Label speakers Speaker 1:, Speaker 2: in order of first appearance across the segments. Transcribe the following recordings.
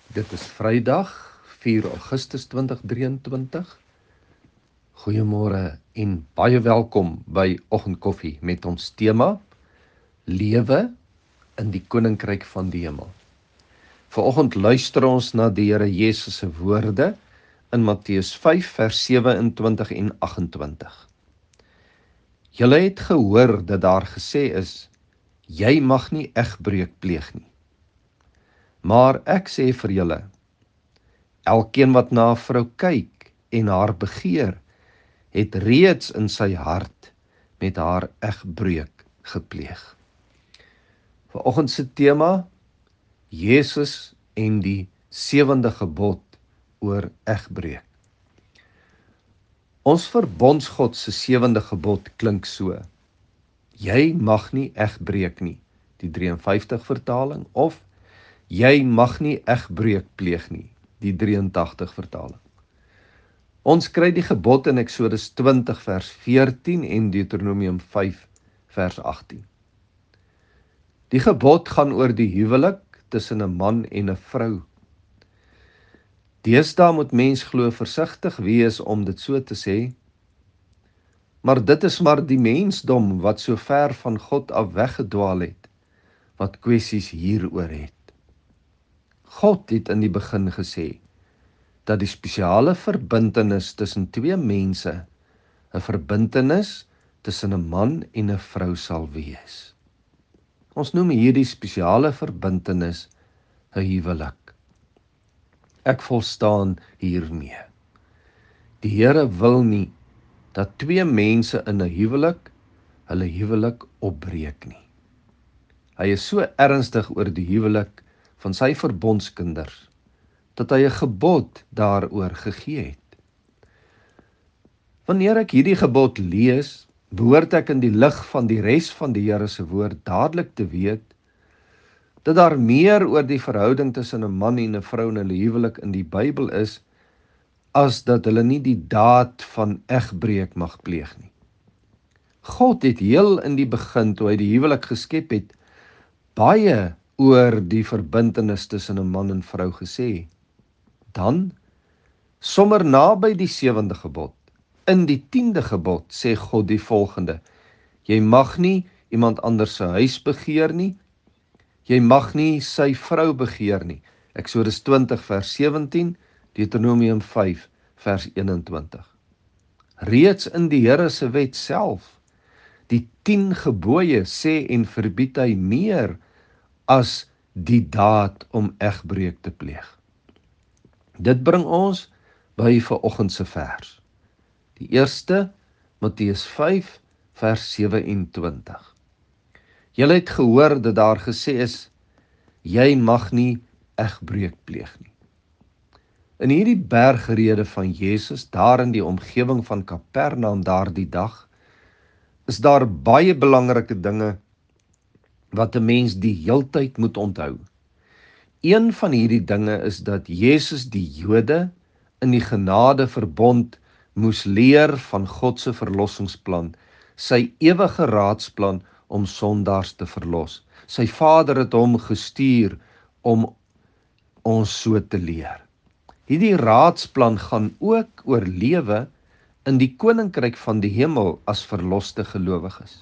Speaker 1: Dit is Vrydag, 4 Augustus 2023. Goeiemôre en baie welkom by Oggendkoffie met ons tema Lewe in die Koninkryk van die Hemel. Vanoggend luister ons na die Here Jesus se woorde in Matteus 5 vers 27 en 28. Julle het gehoor dat daar gesê is, jy mag nie egbreuk pleeg nie. Maar ek sê vir julle, elkeen wat na 'n vrou kyk en haar begeer, het reeds in sy hart met haar egbreuk gepleeg. Vanoggend se tema, Jesus en die 7de gebod oor egbreuk. Ons verbondsgod se 7de gebod klink so: jy mag nie egbreuk nie, die 53 vertaling, of jy mag nie egbreuk pleeg nie, die 83 vertaling. Ons kry die gebod in Eksodus 20 vers 14 en Deuteronomium 5 vers 18. Die gebod gaan oor die huwelik tussen 'n man en 'n vrou. Deesdae moet mens glo versigtig wees om dit so te sê, maar dit is maar die mensdom wat so ver van God af weggedwaal het, wat kwessies hieroor het. God het in die begin gesê dat die spesiale verbintenis tussen twee mense 'n verbintenis tussen 'n man en 'n vrou sal wees. Ons noem hierdie spesiale verbintenis 'n huwelik. Ek volstaan hiermee. Die Here wil nie dat twee mense in 'n huwelik hulle huwelik opbreek nie. Hy is so ernstig oor die huwelik van sy verbondskinders, dat hy 'n gebod daaroor gegee het. Wanneer ek hierdie gebod lees, behoort ek in die lig van die res van die Here se woord dadelik te weet, dat daar meer oor die verhouding tussen 'n man en 'n vrou in hulle huwelik in die Bybel is, as dat hulle nie die daad van egbreuk mag pleeg nie. God het heel in die begin, toe hy die huwelik geskep het, baie oor die verbintenis tussen 'n man en vrou gesê. Dan, sommer naby die 7de gebod, in die 10de gebod, sê God die volgende: jy mag nie iemand anders se huis begeer nie, jy mag nie sy vrou begeer nie. Eksodus 20 vers 17, Deuteronomium 5 vers 21. Reeds in die Here se wet self, die 10 gebooie, sê en verbied hy meer as die daad om egbreuk te pleeg. Dit bring ons by vanoggend se vers. Die eerste, Matteus 5 vers 27. Julle het gehoor dat daar gesê is, jy mag nie egbreuk pleeg nie. In hierdie bergrede van Jesus, daar in die omgewing van Kapernaum daardie dag, is daar baie belangrike dinge wat 'n mens die heeltyd moet onthou. Een van hierdie dinge is dat Jesus die Jode in die genadeverbond moes leer van God se verlossingsplan, sy ewige raadsplan om sondaars te verlos. Sy Vader het hom gestuur om ons so te leer. Hierdie raadsplan gaan ook oor lewe in die koninkryk van die hemel as verloste gelowiges.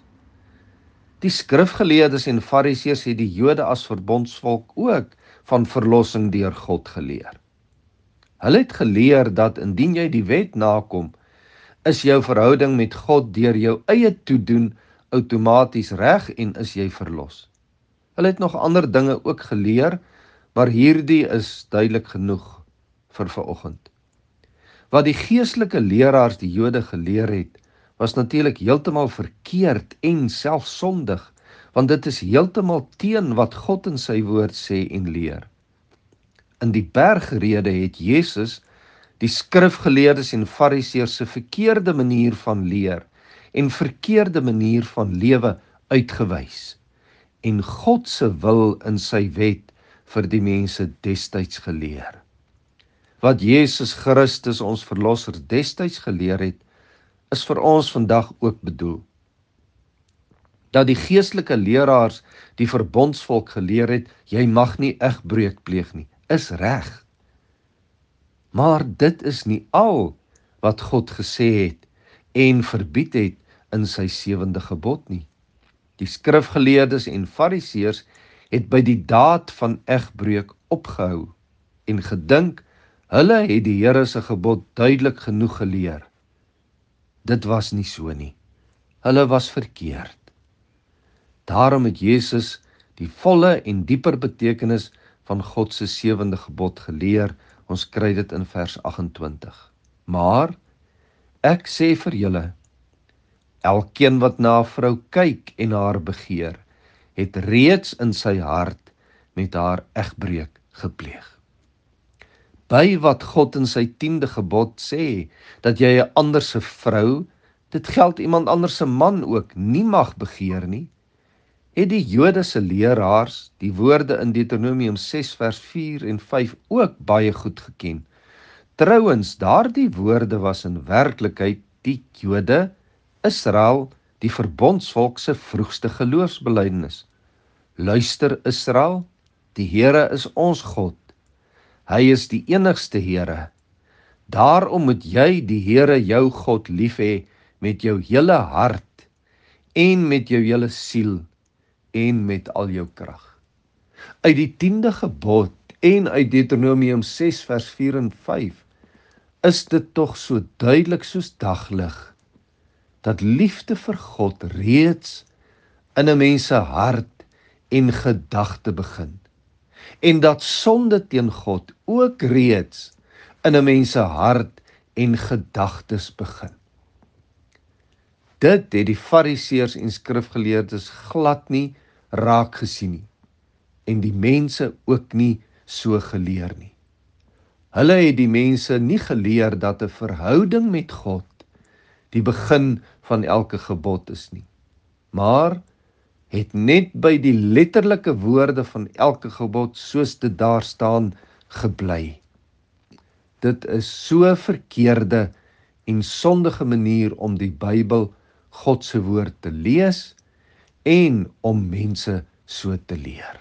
Speaker 1: Die skrifgeleerdes en fariseërs het die Jode as verbondsvolk ook van verlossing deur God geleer. Hulle het geleer dat indien jy die wet nakom, is jou verhouding met God deur jou eie toedoen outomaties reg en is jy verlos. Hulle het nog ander dinge ook geleer, maar hierdie is duidelik genoeg vir vanoggend. Wat die geestelike leraars die Jode geleer het, was natuurlik heeltemal verkeerd en selfs sondig, want dit is heeltemal teen wat God in sy woord sê en leer. In die bergrede het Jesus die skrifgeleerdes en fariseërs se verkeerde manier van leer en verkeerde manier van lewe uitgewys en God se wil in sy wet vir die mense destyds geleer. Wat Jesus Christus ons verlosser destyds geleer het, is vir ons vandag ook bedoel. Dat die geestelike leraars die verbondsvolk geleer het, jy mag nie egbreuk pleeg nie. is reg. Maar dit is nie al wat God gesê het en verbied het in sy 7de gebod nie. Die skrifgeleerdes en fariseërs het by die daad van egbreuk opgehou en gedink hulle het die Here se gebod duidelik genoeg geleer. Dit was nie so nie. Hulle was verkeerd. Daarom het Jesus die volle en dieper betekenis van God se 7de gebod geleer. Ons kry dit in vers 28. Maar ek sê vir julle, elkeen wat na 'n vrou kyk en haar begeer, het reeds in sy hart met haar egbreuk gepleeg. By wat God in sy 10de gebod sê, dat jy 'n ander se vrou, dit geld iemand anders se man ook, nie mag begeer nie, het die Jode se leraars die woorde in Deuteronomium 6 vers 4 en 5 ook baie goed geken. Trouwens, daardie woorde was in werklikheid die Jode, Israel, die verbondsvolk se vroegste geloofsbelijdenis. Luister Israel, die Here is ons God. Hy is die enigste Here. Daarom moet jy die Here jou God lief hê met jou hele hart en met jou hele siel en met al jou krag. Uit die 10de gebod en uit Deuteronomium 6 vers 4 en 5 is dit tog so duidelik soos daglig dat liefde vir God reeds in 'n mens se hart en gedagte begin en dat sonde teen God ook reeds in 'n mens se hart en gedagtes begin. Dit het die fariseërs en skrifgeleerdes glad nie raak gesien nie en die mense ook nie so geleer nie. Hulle het die mense nie geleer dat 'n verhouding met God die begin van elke gebod is nie, maar het net by die letterlike woorde van elke gebod soos dit daar staan gebly. Dit is so verkeerde en sondige manier om die Bybel, God se woord, te lees en om mense so te leer.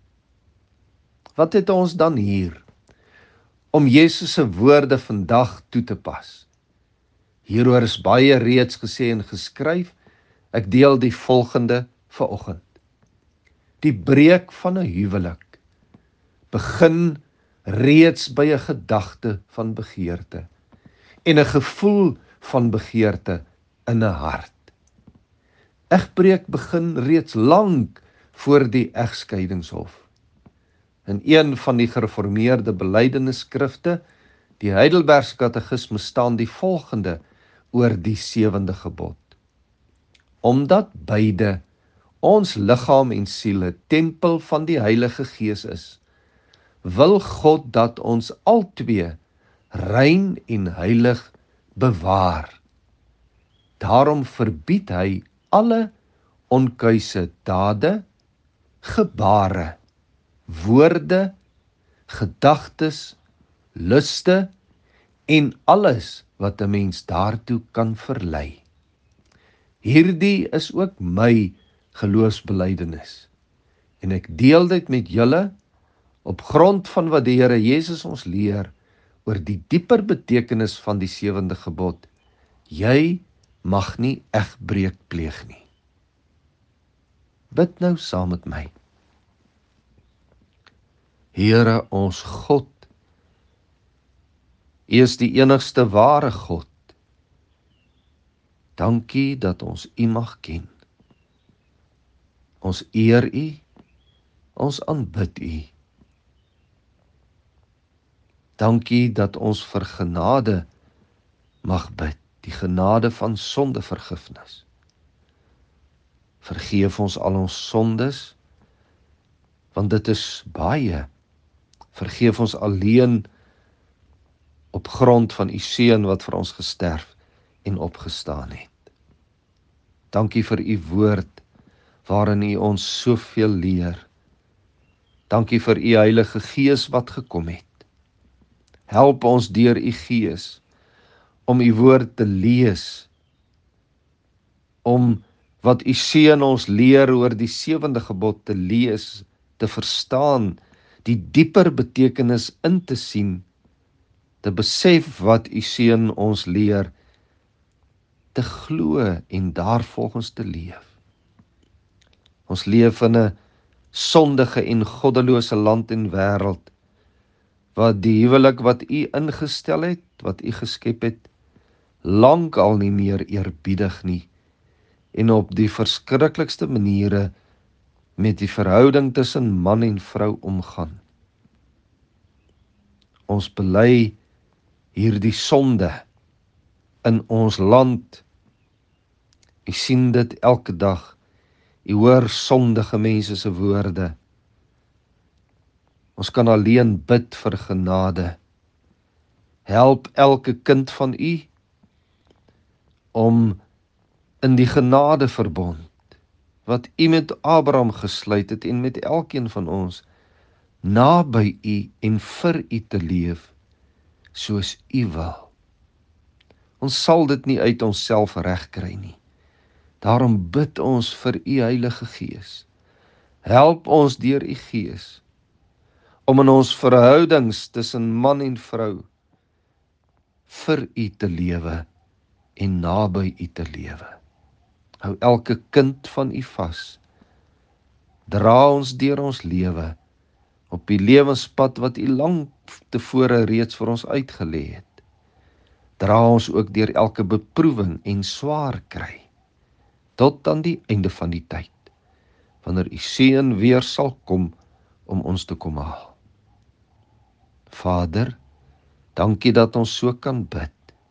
Speaker 1: Wat het ons dan hier om Jesus se woorde vandag toe te pas? Hieroor is baie reeds gesê en geskryf. Ek deel die volgende vanoggend. Die breek van 'n huwelik begin reeds by 'n gedagte van begeerte en 'n gevoel van begeerte in 'n hart. Egbreek begin reeds lank voor die egskeidingshof. In een van die gereformeerde belydenisskrifte, die Heidelbergse Katekismes, staan die volgende oor die 7de gebod. Omdat beide ons liggaam en siel 'n tempel van die Heilige Gees is, wil God dat ons albei rein en heilig bewaar. Daarom verbied hy alle onkuise dade, gebare, woorde, gedagtes, luste en alles wat 'n mens daartoe kan verlei. Hierdie is ook my geloofsbelijdenis en ek deel dit met julle op grond van wat die Here Jesus ons leer oor die dieper betekenis van die 7de gebod. Jy mag nie egbreek pleeg nie. Bid nou saam met my. Here ons God, U is die enigste ware God. Dankie dat ons U mag ken. Ons eer U, ons aanbid U. Dankie dat ons vir genade mag bid, die genade van sondevergifnis. Vergeef ons al ons sondes, want dit is baie. Vergeef ons alleen op grond van U seun wat vir ons gesterf en opgestaan het. Dankie vir U woord, waarin U ons soveel leer. Dankie vir U Heilige Gees wat gekom het. Help ons deur U Gees om U woord te lees, om wat U seun ons leer oor die 7de gebod te lees, te verstaan, die dieper betekenis in te sien, te besef wat u Seun ons leer, te glo en daarvolgens te leef. Ons leef in 'n sondige en goddelose land en wêreld, wat die huwelik wat u ingestel het, wat u geskep het, lank al nie meer eerbiedig nie, en op die verskriklikste maniere met die verhouding tussen man en vrou omgaan. Ons bely hierdie sonde in ons land. U sien dit elke dag. U hoor sondige mense se woorde. Ons kan alleen bid vir genade. Help elke kind van u om in die genadeverbond wat u met Abraham gesluit het en met elkeen van ons, naby u en vir u te leef, soos u wil. Ons sal dit nie uit onsself regkry nie. Daarom bid ons vir u Heilige Gees. Help ons deur u Gees, om in ons verhoudings tussen man en vrou, vir u te lewe en naby u te lewe. Hou elke kind van u vas. Dra ons deur ons lewe, op die lewenspad wat u lank tevore reeds vir ons uitgelê het. Dra ons ook deur elke beproewing en swaar kry, tot aan die einde van die tyd, wanneer u Seun weer sal kom om ons te kom haal. Vader, dankie dat ons so kan bid.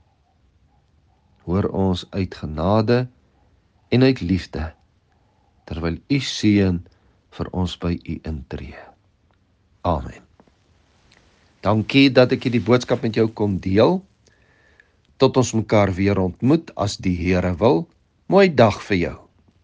Speaker 1: Hoor ons uit genade en uit liefde, terwyl u Seun vir ons by u intree. Amen. Dankie dat ek hierdie boodskap met jou kon deel. Tot ons mekaar weer ontmoet as die Here wil. Mooi dag vir jou.